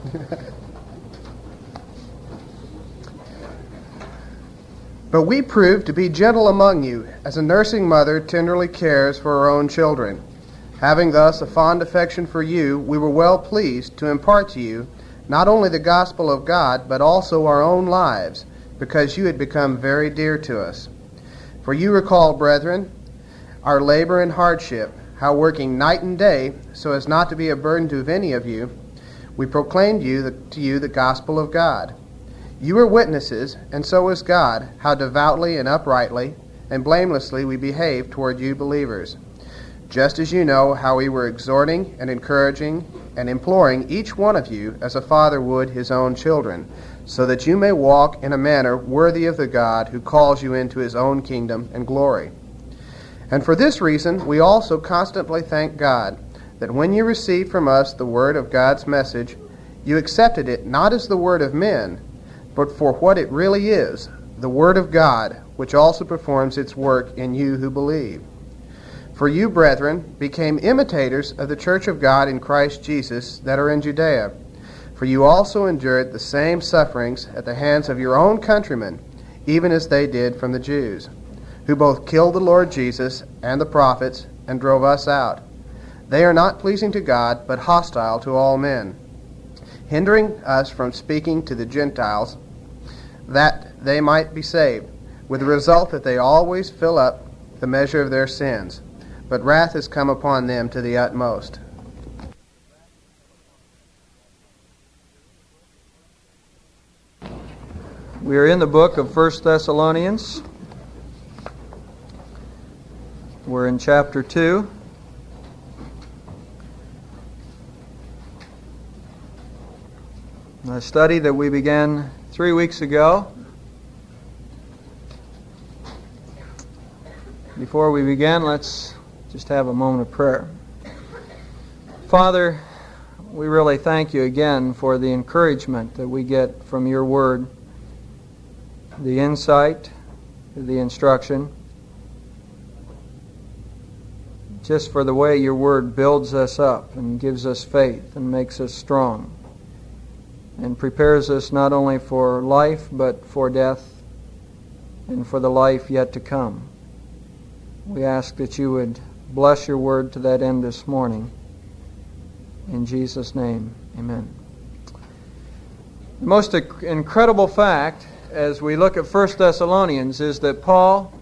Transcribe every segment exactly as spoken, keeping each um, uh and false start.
But we proved to be gentle among you, as a nursing mother tenderly cares for her own children. Having thus a fond affection for you, we were well pleased to impart to you not only the gospel of God, but also our own lives, because you had become very dear to us. For you recall, brethren, our labor and hardship, how working night and day, so as not to be a burden to any of you, we proclaimed you the, to you the gospel of God. You were witnesses, and so was God, how devoutly and uprightly and blamelessly we behaved toward you believers, just as you know how we were exhorting and encouraging and imploring each one of you as a father would his own children, so that you may walk in a manner worthy of the God who calls you into his own kingdom and glory. And for this reason we also constantly thank God, that when you received from us the word of God's message, you accepted it not as the word of men, but for what it really is, the Word of God, which also performs its work in you who believe. For you, brethren, became imitators of the church of God in Christ Jesus that are in Judea. For you also endured the same sufferings at the hands of your own countrymen, even as they did from the Jews, who both killed the Lord Jesus and the prophets and drove us out. They are not pleasing to God, but hostile to all men, hindering us from speaking to the Gentiles, that they might be saved, with the result that they always fill up the measure of their sins. But wrath has come upon them to the utmost. We are in the book of First Thessalonians. We're in chapter two. A study that we began three weeks ago. Before we begin, let's just have a moment of prayer. Father, we really thank you again for the encouragement that we get from your word, the insight, the instruction, just for the way your word builds us up and gives us faith and makes us strong, and prepares us not only for life, but for death and for the life yet to come. We ask that you would bless your word to that end this morning. In Jesus' name, amen. The most incredible fact, as we look at First Thessalonians, is that Paul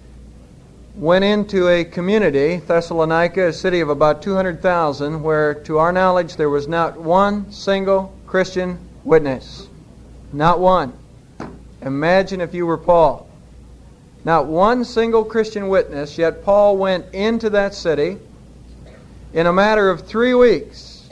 went into a community, Thessalonica, a city of about two hundred thousand, where, to our knowledge, there was not one single Christian witness. Not one. Imagine if you were Paul. Not one single Christian witness, yet Paul went into that city in a matter of three weeks.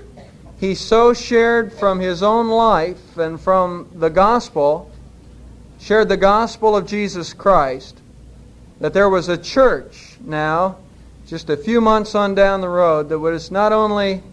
He so shared from his own life and from the gospel, shared the gospel of Jesus Christ, that there was a church now, just a few months on down the road, that was not only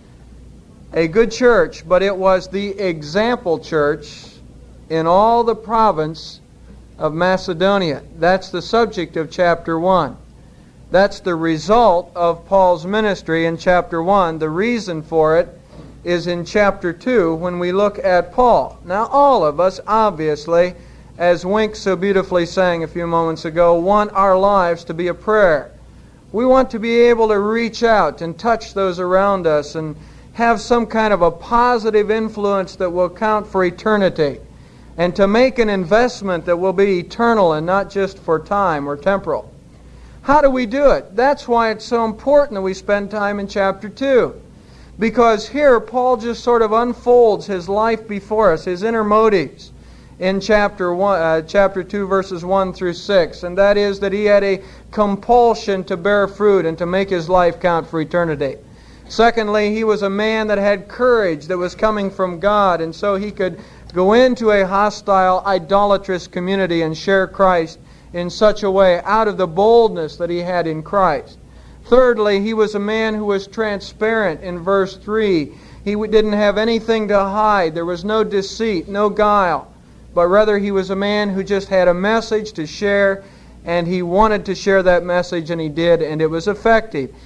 a good church, but it was the example church in all the province of Macedonia. That's the subject of chapter one. That's the result of Paul's ministry in chapter one. The reason for it is in chapter two when we look at Paul. Now, all of us, obviously, as Wink so beautifully sang a few moments ago, want our lives to be a prayer. We want to be able to reach out and touch those around us and have some kind of a positive influence that will count for eternity, and to make an investment that will be eternal and not just for time or temporal. How do we do it? That's why it's so important that we spend time in chapter two. Because here Paul just sort of unfolds his life before us, his inner motives, in chapter one, uh, chapter two, verses one through six. And that is that he had a compulsion to bear fruit and to make his life count for eternity. Secondly, he was a man that had courage that was coming from God, and so he could go into a hostile, idolatrous community and share Christ in such a way out of the boldness that he had in Christ. Thirdly, he was a man who was transparent in verse three. He didn't have anything to hide. There was no deceit, no guile, but rather he was a man who just had a message to share, and he wanted to share that message, and he did, and it was effective.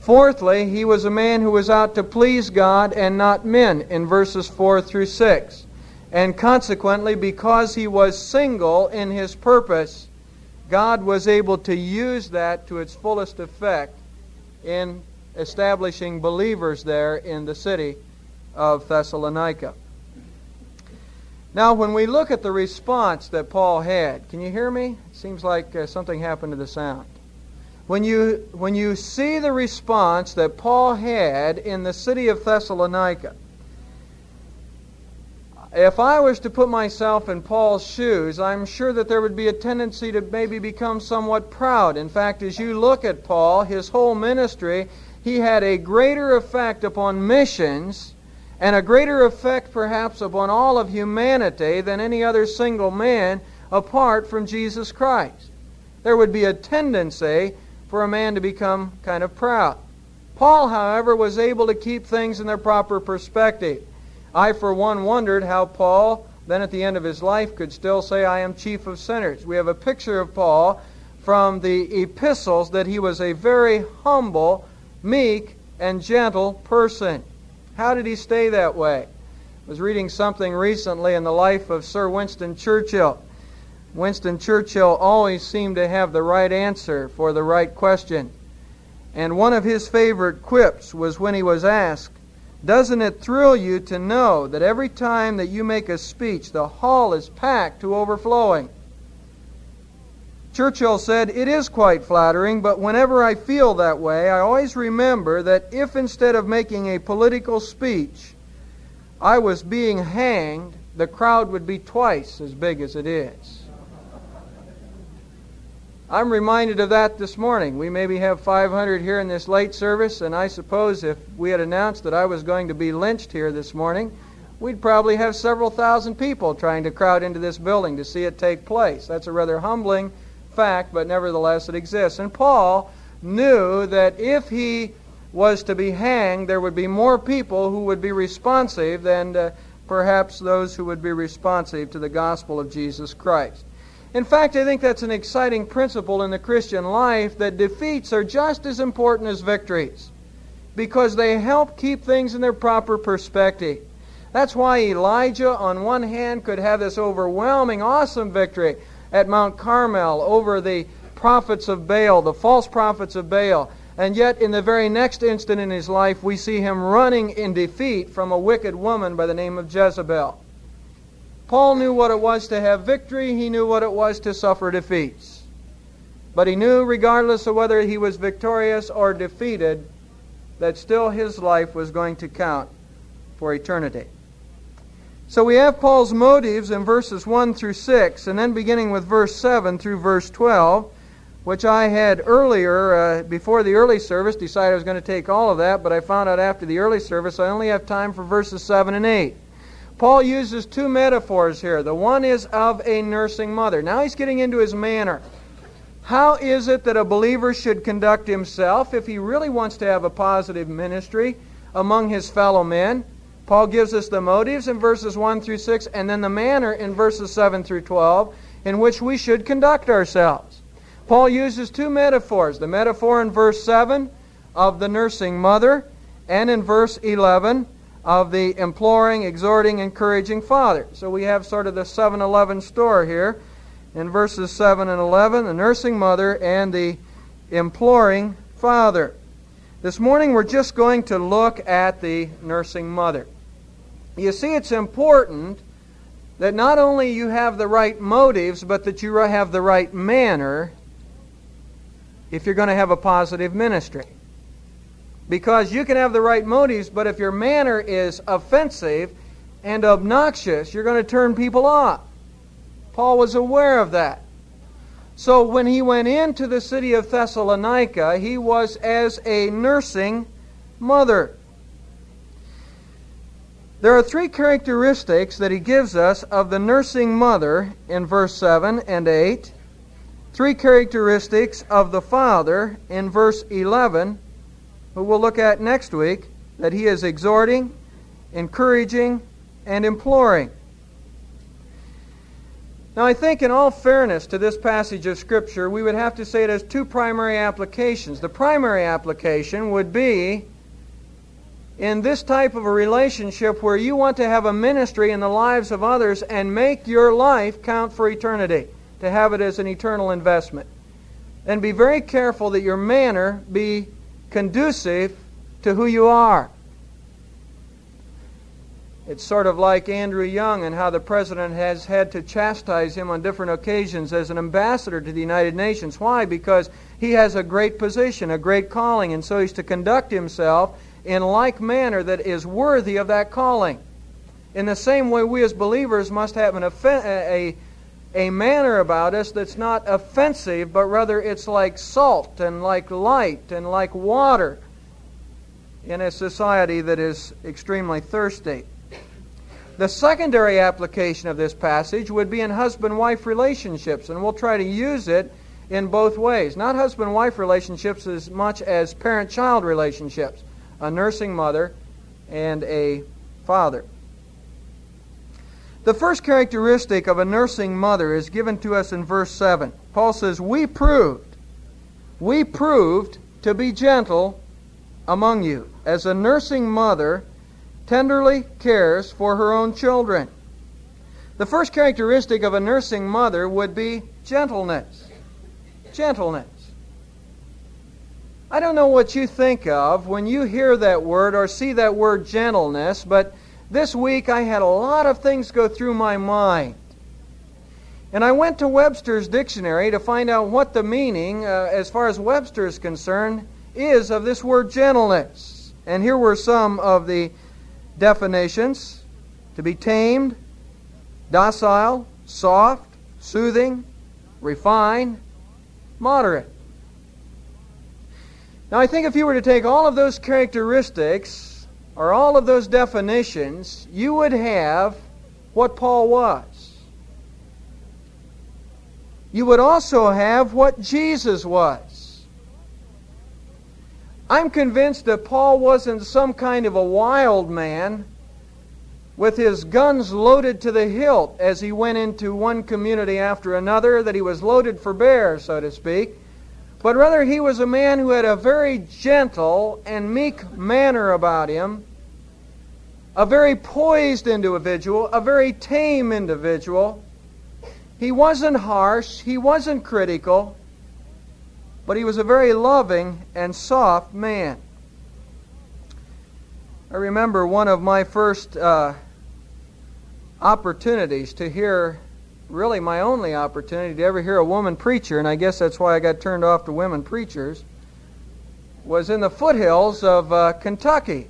Fourthly, he was a man who was out to please God and not men in verses four through six. And consequently, because he was single in his purpose, God was able to use that to its fullest effect in establishing believers there in the city of Thessalonica. Now, when we look at the response that Paul had, can you hear me? It seems like uh, something happened to the sound. When you, when you see the response that Paul had in the city of Thessalonica, if I was to put myself in Paul's shoes, I'm sure that there would be a tendency to maybe become somewhat proud. In fact, as you look at Paul, his whole ministry, he had a greater effect upon missions and a greater effect perhaps upon all of humanity than any other single man apart from Jesus Christ. There would be a tendency for a man to become kind of proud. Paul, however, was able to keep things in their proper perspective. I, for one, wondered how Paul, then at the end of his life, could still say, I am chief of sinners. We have a picture of Paul from the epistles that he was a very humble, meek, and gentle person. How did he stay that way? I was reading something recently in the life of Sir Winston Churchill. Winston Churchill always seemed to have the right answer for the right question. And one of his favorite quips was when he was asked, doesn't it thrill you to know that every time that you make a speech, the hall is packed to overflowing? Churchill said, it is quite flattering, but whenever I feel that way, I always remember that if instead of making a political speech, I was being hanged, the crowd would be twice as big as it is. I'm reminded of that this morning. We maybe have five hundred here in this late service, and I suppose if we had announced that I was going to be lynched here this morning, we'd probably have several thousand people trying to crowd into this building to see it take place. That's a rather humbling fact, but nevertheless it exists. And Paul knew that if he was to be hanged, there would be more people who would be responsive than uh, perhaps those who would be responsive to the gospel of Jesus Christ. In fact, I think that's an exciting principle in the Christian life, that defeats are just as important as victories, because they help keep things in their proper perspective. That's why Elijah, on one hand, could have this overwhelming, awesome victory at Mount Carmel over the prophets of Baal, the false prophets of Baal. And yet, in the very next instant in his life, we see him running in defeat from a wicked woman by the name of Jezebel. Paul knew what it was to have victory. He knew what it was to suffer defeats. But he knew, regardless of whether he was victorious or defeated, that still his life was going to count for eternity. So we have Paul's motives in verses one through six, and then beginning with verse seven through verse twelve, which I had earlier, uh, before the early service, decided I was going to take all of that, but I found out after the early service I only have time for verses seven and eight. Paul uses two metaphors here. The one is of a nursing mother. Now he's getting into his manner. How is it that a believer should conduct himself if he really wants to have a positive ministry among his fellow men? Paul gives us the motives in verses one through six, and then the manner in verses seven through twelve in which we should conduct ourselves. Paul uses two metaphors. The metaphor in verse seven of the nursing mother, and in verse eleven of the imploring, exhorting, encouraging father. So we have sort of the seven eleven store here. In verses seven and eleven, the nursing mother and the imploring father. This morning we're just going to look at the nursing mother. You see, it's important that not only you have the right motives, but that you have the right manner if you're going to have a positive ministry. Because you can have the right motives, but if your manner is offensive and obnoxious, you're going to turn people off. Paul was aware of that. So when he went into the city of Thessalonica, he was as a nursing mother. There are three characteristics that he gives us of the nursing mother in verse seven and eight. Three characteristics of the father in verse eleven, who we'll look at next week, that he is exhorting, encouraging, and imploring. Now, I think in all fairness to this passage of Scripture, we would have to say it has two primary applications. The primary application would be in this type of a relationship where you want to have a ministry in the lives of others and make your life count for eternity, to have it as an eternal investment. And be very careful that your manner be conducive to who you are. It's sort of like Andrew Young and how the President has had to chastise him on different occasions as an ambassador to the United Nations. Why? Because he has a great position, a great calling, and so he's to conduct himself in like manner that is worthy of that calling. In the same way, we as believers must have an offen- a, a manner about us that's not offensive, but rather it's like salt and like light and like water in a society that is extremely thirsty. The secondary application of this passage would be in husband-wife relationships, and we'll try to use it in both ways. Not husband-wife relationships as much as parent-child relationships, a nursing mother and a father. The first characteristic of a nursing mother is given to us in verse seven. Paul says, We proved, we proved to be gentle among you, as a nursing mother tenderly cares for her own children. The first characteristic of a nursing mother would be gentleness. Gentleness. I don't know what you think of when you hear that word or see that word gentleness, but this week I had a lot of things go through my mind. And I went to Webster's dictionary to find out what the meaning, uh, as far as Webster is concerned, is of this word gentleness. And here were some of the definitions: to be tamed, docile, soft, soothing, refined, moderate. Now I think if you were to take all of those characteristics, or all of those definitions, you would have what Paul was. You would also have what Jesus was. I'm convinced that Paul wasn't some kind of a wild man with his guns loaded to the hilt as he went into one community after another, that he was loaded for bear, so to speak. But rather he was a man who had a very gentle and meek manner about him, a very poised individual, a very tame individual. He wasn't harsh, he wasn't critical, but he was a very loving and soft man. I remember one of my first uh, opportunities to hear, really my only opportunity to ever hear a woman preacher, and I guess that's why I got turned off to women preachers, was in the foothills of uh, Kentucky.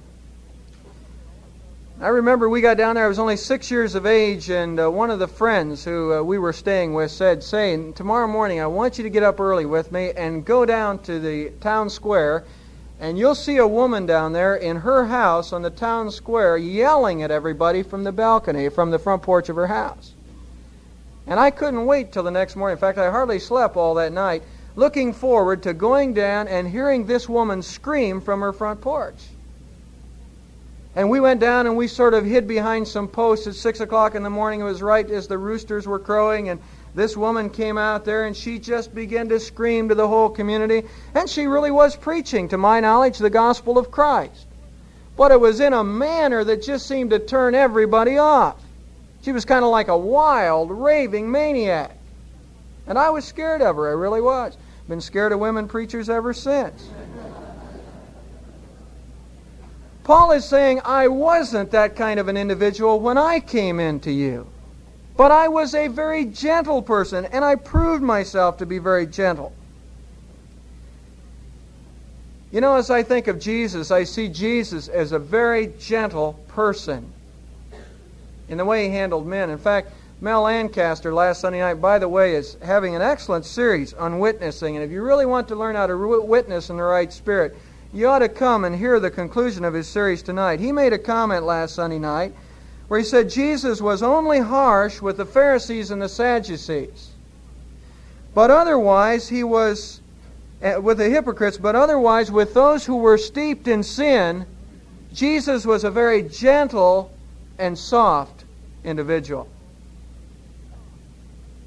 I remember we got down there, I was only six years of age, and uh, one of the friends who uh, we were staying with said, say, tomorrow morning I want you to get up early with me and go down to the town square, and you'll see a woman down there in her house on the town square yelling at everybody from the balcony, from the front porch of her house. And I couldn't wait till the next morning. In fact, I hardly slept all that night, looking forward to going down and hearing this woman scream from her front porch. And we went down and we sort of hid behind some posts at six o'clock in the morning. It was right as the roosters were crowing, and this woman came out there and she just began to scream to the whole community. And she really was preaching, to my knowledge, the gospel of Christ. But it was in a manner that just seemed to turn everybody off. She was kind of like a wild, raving maniac. And I was scared of her, I really was. Been scared of women preachers ever since. Paul is saying, I wasn't that kind of an individual when I came into you. But I was a very gentle person, and I proved myself to be very gentle. You know, as I think of Jesus, I see Jesus as a very gentle person in the way he handled men. In fact, Mel Lancaster last Sunday night, by the way, is having an excellent series on witnessing. And if you really want to learn how to witness in the right spirit, you ought to come and hear the conclusion of his series tonight. He made a comment last Sunday night where he said Jesus was only harsh with the Pharisees and the Sadducees. But otherwise, he was, uh, with the hypocrites, but otherwise with those who were steeped in sin, Jesus was a very gentle and soft individual.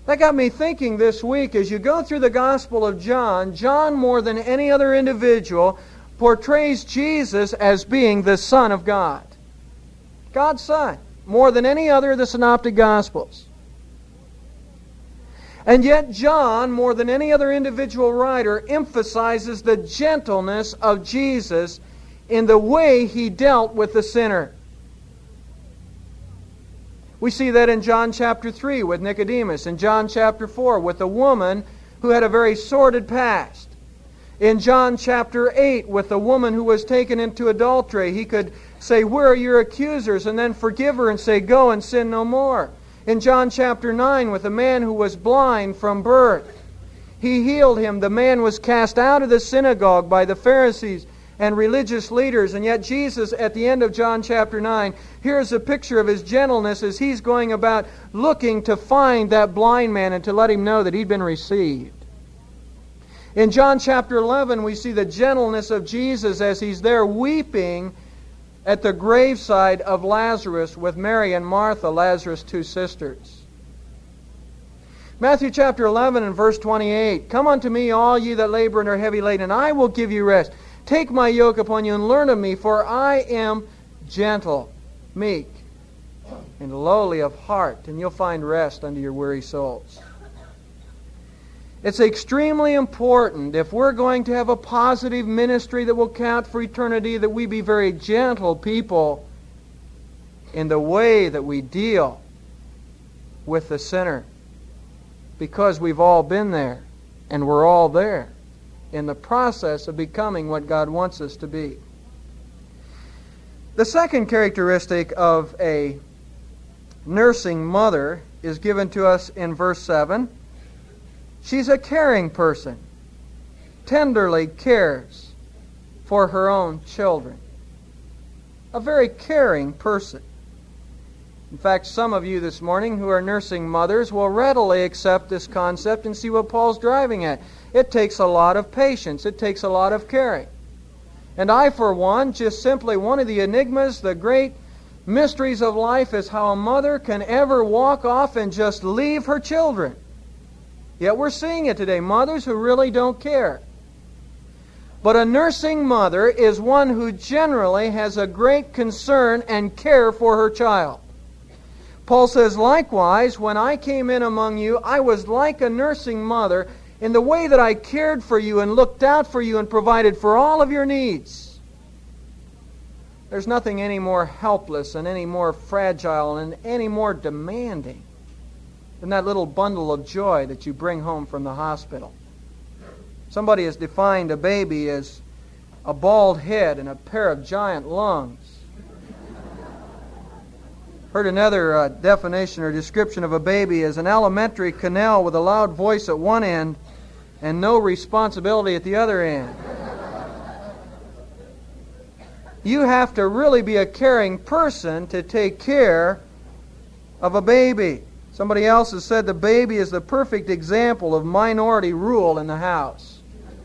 That got me thinking this week, as you go through the Gospel of John, John, more than any other individual, portrays Jesus as being the Son of God. God's Son, more than any other of the Synoptic Gospels. And yet John, more than any other individual writer, emphasizes the gentleness of Jesus in the way He dealt with the sinner. We see that in John chapter three with Nicodemus, in John chapter four with the woman who had a very sordid past. In John chapter eight with the woman who was taken into adultery, He could say, "Where are your accusers?" and then forgive her and say, "Go and sin no more." In John chapter nine with the man who was blind from birth, He healed him. The man was cast out of the synagogue by the Pharisees and religious leaders, and yet Jesus, at the end of John chapter nine, here's a picture of His gentleness as He's going about looking to find that blind man and to let him know that he'd been received. In John chapter eleven, we see the gentleness of Jesus as He's there weeping at the graveside of Lazarus with Mary and Martha, Lazarus' two sisters. Matthew chapter eleven and verse twenty-eight, "Come unto me, all ye that labor and are heavy laden, and I will give you rest. Take my yoke upon you and learn of me, for I am gentle, meek, and lowly of heart, and you'll find rest unto your weary souls." It's extremely important, if we're going to have a positive ministry that will count for eternity, that we be very gentle people in the way that we deal with the sinner. Because we've all been there, and we're all there in the process of becoming what God wants us to be. The second characteristic of a nursing mother is given to us in verse seven. She's a caring person, tenderly cares for her own children. A very caring person. In fact, some of you this morning who are nursing mothers will readily accept this concept and see what Paul's driving at. It takes a lot of patience. It takes a lot of caring. And I, for one, just simply, one of the enigmas, the great mysteries of life is how a mother can ever walk off and just leave her children. Yet we're seeing it today. Mothers who really don't care. But a nursing mother is one who generally has a great concern and care for her child. Paul says, "Likewise, when I came in among you, I was like a nursing mother in the way that I cared for you and looked out for you and provided for all of your needs." There's nothing any more helpless and any more fragile and any more demanding than that little bundle of joy that you bring home from the hospital. Somebody has defined a baby as a bald head and a pair of giant lungs. Heard another uh, definition or description of a baby as an elementary canal with a loud voice at one end and no responsibility at the other end. You have to really be a caring person to take care of a baby. Somebody else has said the baby is the perfect example of minority rule in the house.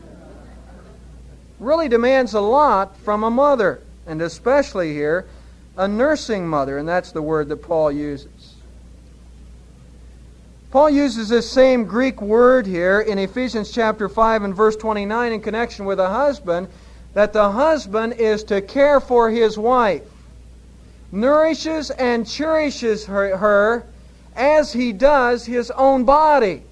Really demands a lot from a mother, and especially here, a nursing mother, and that's the word that Paul uses. Paul uses this same Greek word here in Ephesians chapter five and verse twenty-nine in connection with a husband, that the husband is to care for his wife, nourishes and cherishes her, her as he does his own body.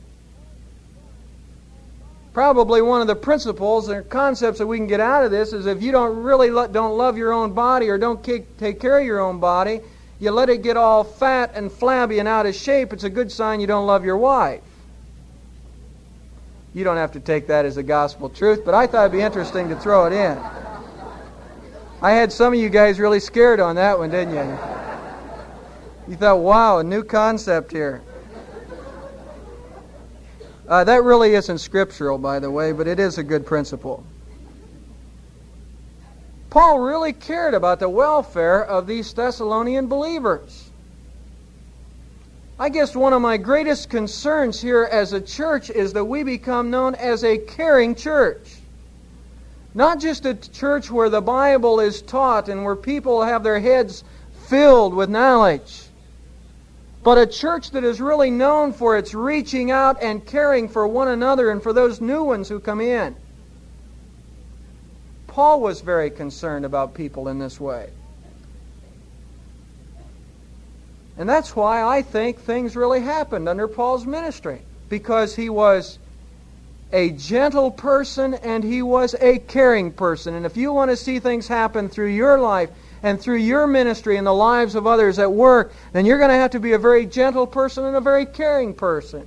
Probably one of the principles or concepts that we can get out of this is if you don't really lo- don't love your own body or don't take care of your own body, you let it get all fat and flabby and out of shape, it's a good sign you don't love your wife. You don't have to take that as a gospel truth, but I thought it'd be interesting to throw it in. I had some of you guys really scared on that one, didn't you? You thought, wow, a new concept here. Uh, that really isn't scriptural, by the way, but it is a good principle. Paul really cared about the welfare of these Thessalonian believers. I guess one of my greatest concerns here as a church is that we become known as a caring church. Not just a church where the Bible is taught and where people have their heads filled with knowledge. but a church that is really known for its reaching out and caring for one another and for those new ones who come in. Paul was very concerned about people in this way. And that's why I think things really happened under Paul's ministry, because he was a gentle person and he was a caring person. And if you want to see things happen through your life and through your ministry and the lives of others at work, then you're going to have to be a very gentle person and a very caring person.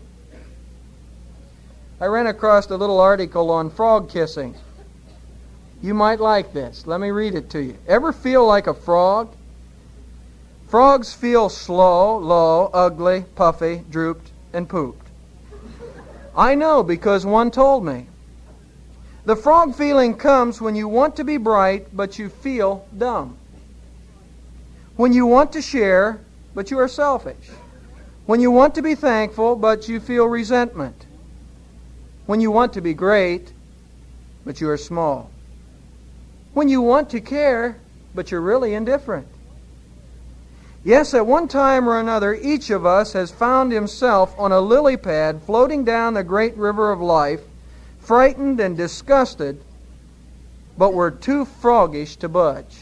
I ran across a little article on frog kissing. You might like this. Let me read it to you. Ever feel like a frog? Frogs feel slow, low, ugly, puffy, drooped, and pooped. I know because one told me. The frog feeling comes when you want to be bright, but you feel dumb. When you want to share, but you are selfish. When you want to be thankful, but you feel resentment. When you want to be great, but you are small. When you want to care, but you're really indifferent. Yes, at one time or another, each of us has found himself on a lily pad floating down the great river of life, frightened and disgusted, but we're too froggish to budge.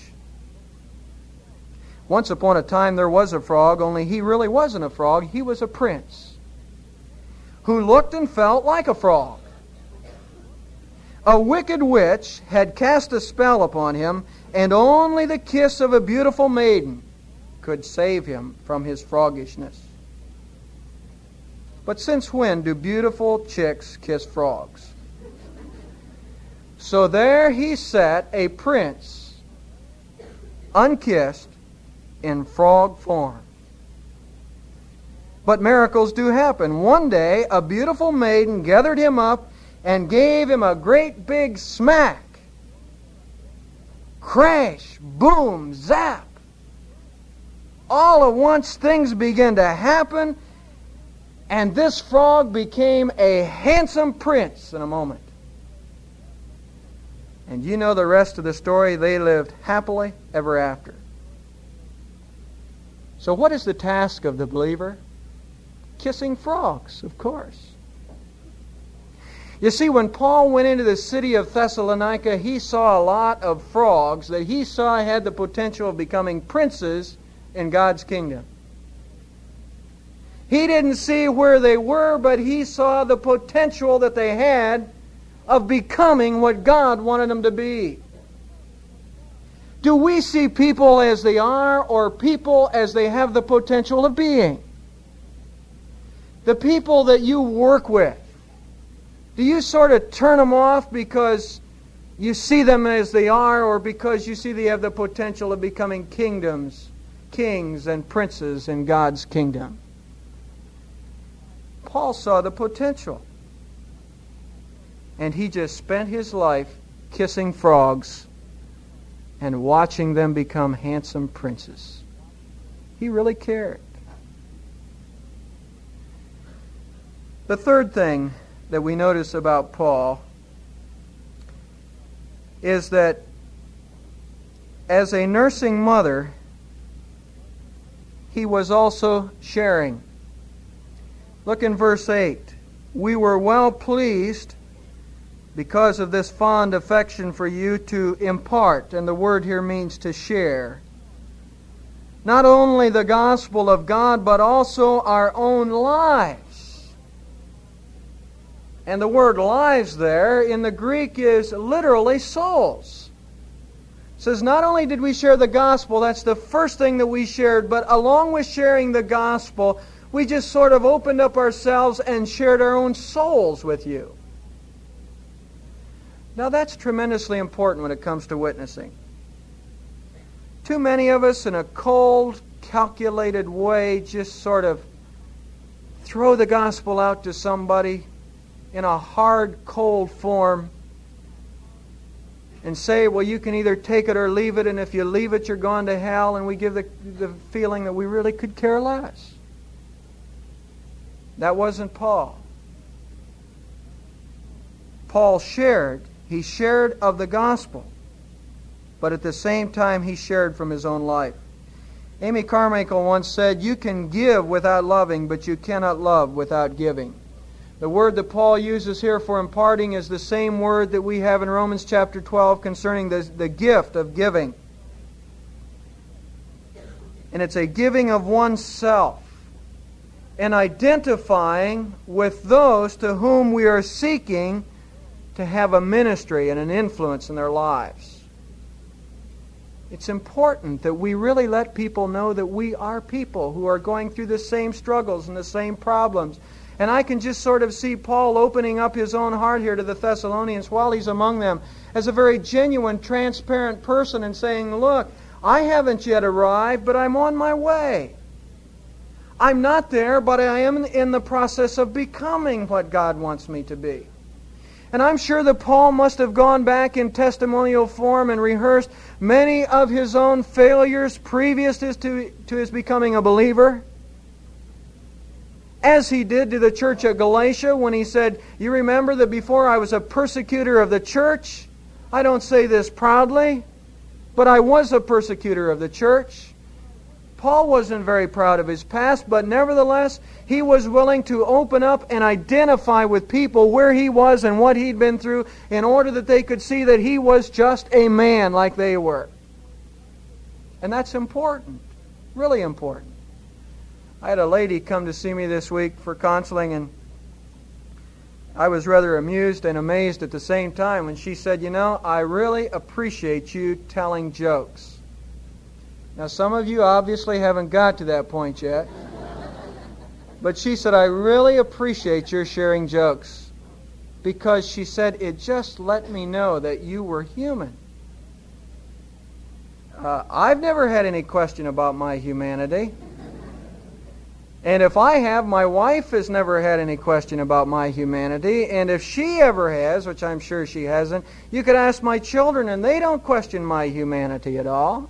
Once upon a time there was a frog, only he really wasn't a frog. He was a prince who looked and felt like a frog. A wicked witch had cast a spell upon him, and only the kiss of a beautiful maiden could save him from his froggishness. But since when do beautiful chicks kiss frogs? So there he sat, a prince, unkissed, in frog form. But miracles do happen. One day, a beautiful maiden gathered him up and gave him a great big smack. Crash, boom, zap. All at once things began to happen, and this frog became a handsome prince in a moment. And you know the rest of the story. They lived happily ever after. So what is the task of the believer? Kissing frogs, of course. You see, when Paul went into the city of Thessalonica, he saw a lot of frogs that he saw had the potential of becoming princes in God's kingdom. He didn't see where they were, but he saw the potential that they had of becoming what God wanted them to be. Do we see people as they are, or people as they have the potential of being? The people that you work with, do you sort of turn them off because you see them as they are, or because you see they have the potential of becoming kingdoms, kings and princes in God's kingdom? Paul saw the potential. And he just spent his life kissing frogs and watching them become handsome princes. He really cared. The third thing that we notice about Paul is that as a nursing mother, he was also sharing. Look in verse eight. We were well pleased because of this fond affection for you to impart, and the word here means to share, not only the gospel of God, but also our own lives. And the word lives there in the Greek is literally souls. It says not only did we share the gospel, that's the first thing that we shared, but along with sharing the gospel, we just sort of opened up ourselves and shared our own souls with you. Now that's tremendously important when it comes to witnessing. Too many of us in a cold, calculated way just sort of throw the gospel out to somebody in a hard, cold form and say, well, you can either take it or leave it, and if you leave it, you're going to hell, and we give the, the feeling that we really could care less. That wasn't Paul. Paul shared. He shared of the gospel, but at the same time he shared from his own life. Amy Carmichael once said, "You can give without loving, but you cannot love without giving." The word that Paul uses here for imparting is the same word that we have in Romans chapter twelve concerning the, the gift of giving. And it's a giving of oneself and identifying with those to whom we are seeking to have a ministry and an influence in their lives. It's important that we really let people know that we are people who are going through the same struggles and the same problems. And I can just sort of see Paul opening up his own heart here to the Thessalonians while he's among them as a very genuine, transparent person and saying, look, I haven't yet arrived, but I'm on my way. I'm not there, but I am in the process of becoming what God wants me to be. And I'm sure that Paul must have gone back in testimonial form and rehearsed many of his own failures previous to, to his becoming a believer. As he did to the church at Galatia when he said, you remember that before I was a persecutor of the church? I don't say this proudly, but I was a persecutor of the church. Paul wasn't very proud of his past, but nevertheless, he was willing to open up and identify with people where he was and what he'd been through in order that they could see that he was just a man like they were. And that's important, really important. I had a lady come to see me this week for counseling, and I was rather amused and amazed at the same time when she said, you know, I really appreciate you telling jokes. Now, some of you obviously haven't got to that point yet. But she said, I really appreciate your sharing jokes. Because she said, it just let me know that you were human. Uh, I've never had any question about my humanity. And if I have, my wife has never had any question about my humanity. And if she ever has, which I'm sure she hasn't, you could ask my children and they don't question my humanity at all.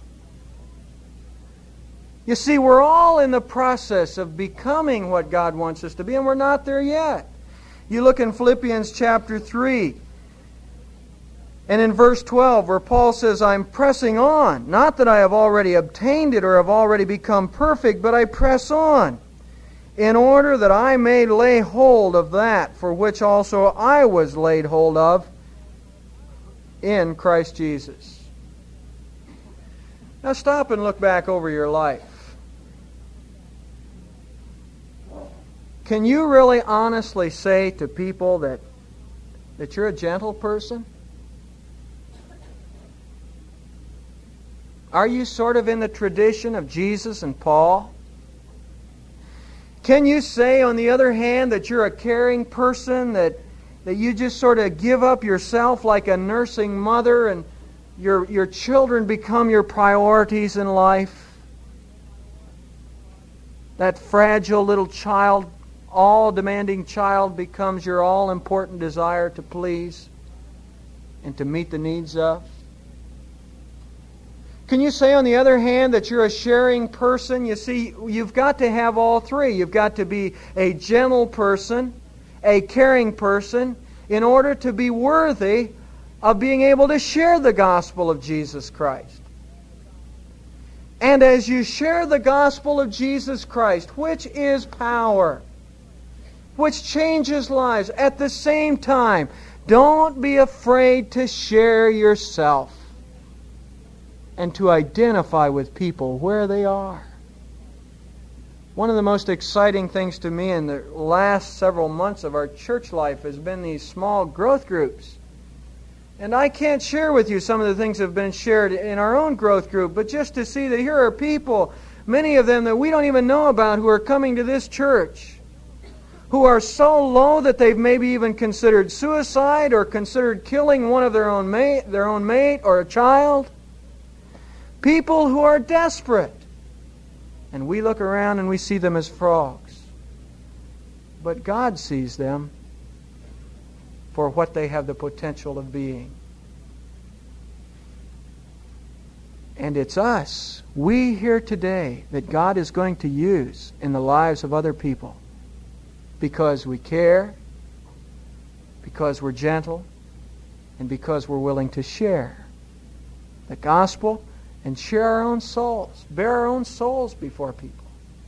You see, we're all in the process of becoming what God wants us to be, and we're not there yet. You look in Philippians chapter three, and in verse twelve, where Paul says, I'm pressing on, not that I have already obtained it or have already become perfect, but I press on, in order that I may lay hold of that for which also I was laid hold of in Christ Jesus. Now stop and look back over your life. Can you really honestly say to people that, that you're a gentle person? Are you sort of in the tradition of Jesus and Paul? Can you say, on the other hand, that you're a caring person, that, that you just sort of give up yourself like a nursing mother and your, your children become your priorities in life? That fragile little child, all-demanding child becomes your all-important desire to please and to meet the needs of? Can you say, on the other hand, that you're a sharing person? You see, you've got to have all three. You've got to be a gentle person, a caring person, in order to be worthy of being able to share the gospel of Jesus Christ. And as you share the gospel of Jesus Christ, which is power, which changes lives, at the same time, don't be afraid to share yourself and to identify with people where they are. One of the most exciting things to me in the last several months of our church life has been these small growth groups. And I can't share with you some of the things that have been shared in our own growth group, but just to see that here are people, many of them that we don't even know about, who are coming to this church, who are so low that they've maybe even considered suicide or considered killing one of their own mate, their own mate or a child. People who are desperate. And we look around and we see them as frogs. But God sees them for what they have the potential of being. And it's us, we here today, that God is going to use in the lives of other people. Because we care, because we're gentle, and because we're willing to share the gospel and share our own souls, bear our own souls before people.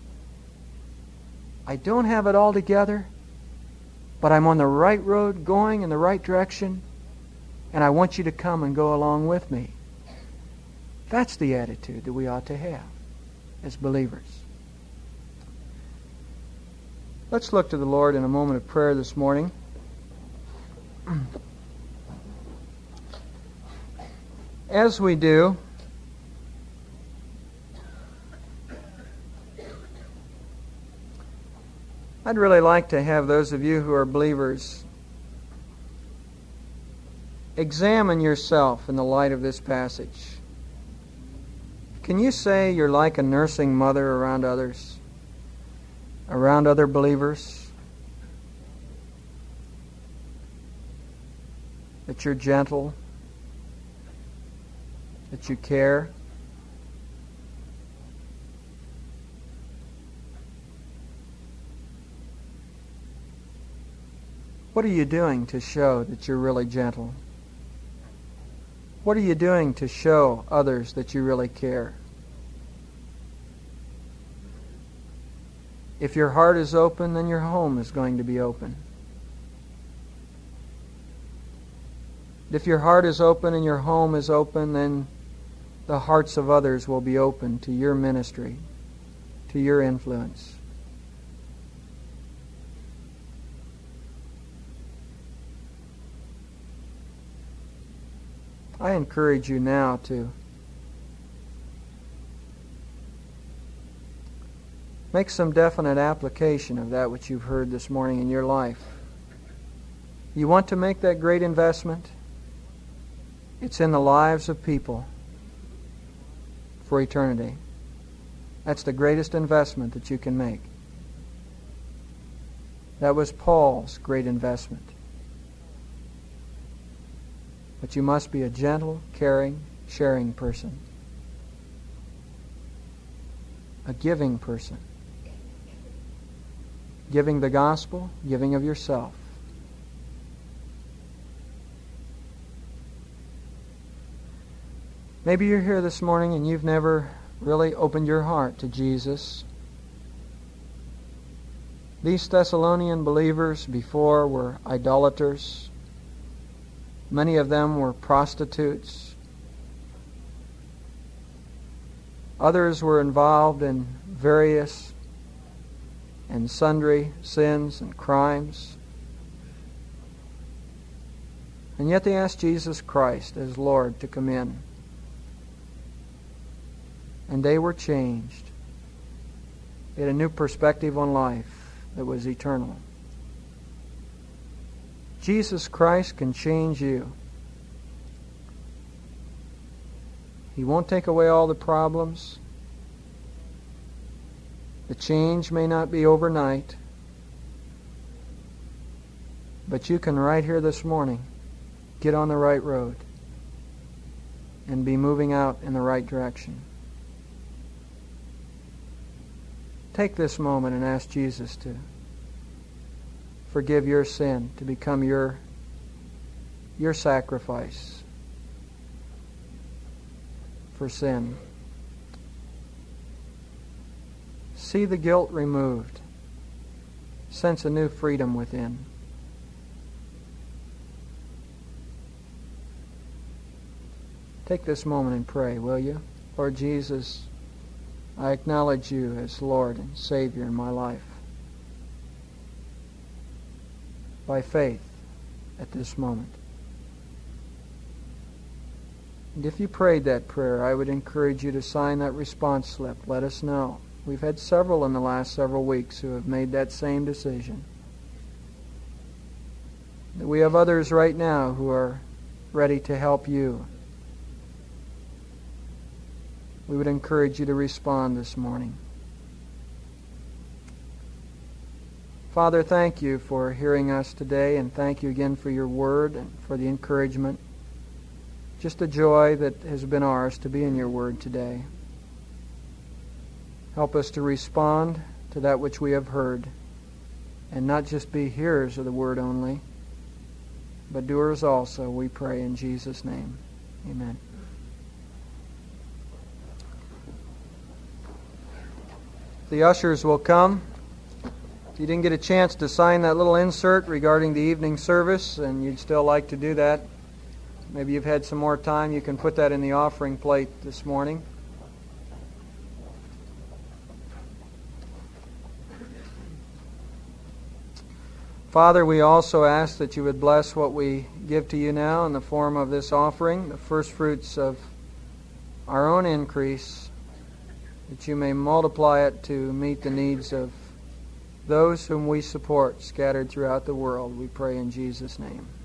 I don't have it all together, but I'm on the right road, going in the right direction, and I want you to come and go along with me. That's the attitude that we ought to have as believers. Let's look to the Lord in a moment of prayer this morning. As we do, I'd really like to have those of you who are believers examine yourself in the light of this passage. Can you say you're like a nursing mother around others, around other believers? That you're gentle, that you care? What are you doing to show that you're really gentle? What are you doing to show others that you really care? If your heart is open, then your home is going to be open. If your heart is open and your home is open, then the hearts of others will be open to your ministry, to your influence. I encourage you now to make some definite application of that which you've heard this morning in your life. You want to make that great investment? It's in the lives of people for eternity. That's the greatest investment that you can make. That was Paul's great investment. But you must be a gentle, caring, sharing person. A giving person. Giving the gospel, giving of yourself. Maybe you're here this morning and you've never really opened your heart to Jesus. These Thessalonian believers before were idolaters. Many of them were prostitutes. Others were involved in various and sundry sins and crimes. And yet they asked Jesus Christ as Lord to come in. And they were changed. They had a new perspective on life that was eternal. Jesus Christ can change you. He won't take away all the problems. The change may not be overnight. But you can right here this morning get on the right road and be moving out in the right direction. Take this moment and ask Jesus to forgive your sin, to become your, your sacrifice for sin. See the guilt removed. Sense a new freedom within. Take this moment and pray, will you? Lord Jesus, I acknowledge you as Lord and Savior in my life. By faith at this moment. And if you prayed that prayer, I would encourage you to sign that response slip. Let us know. We've had several in the last several weeks who have made that same decision. We have others right now who are ready to help you. We would encourage you to respond this morning. Father, thank you for hearing us today, and thank you again for your word and for the encouragement. Just the joy that has been ours to be in your word today. Help us to respond to that which we have heard, and not just be hearers of the word only, but doers also, we pray in Jesus' name. Amen. The ushers will come. If you didn't get a chance to sign that little insert regarding the evening service and you'd still like to do that, maybe you've had some more time, you can put that in the offering plate this morning. Father, we also ask that you would bless what we give to you now in the form of this offering, the first fruits of our own increase, that you may multiply it to meet the needs of those whom we support scattered throughout the world. We pray in Jesus' name.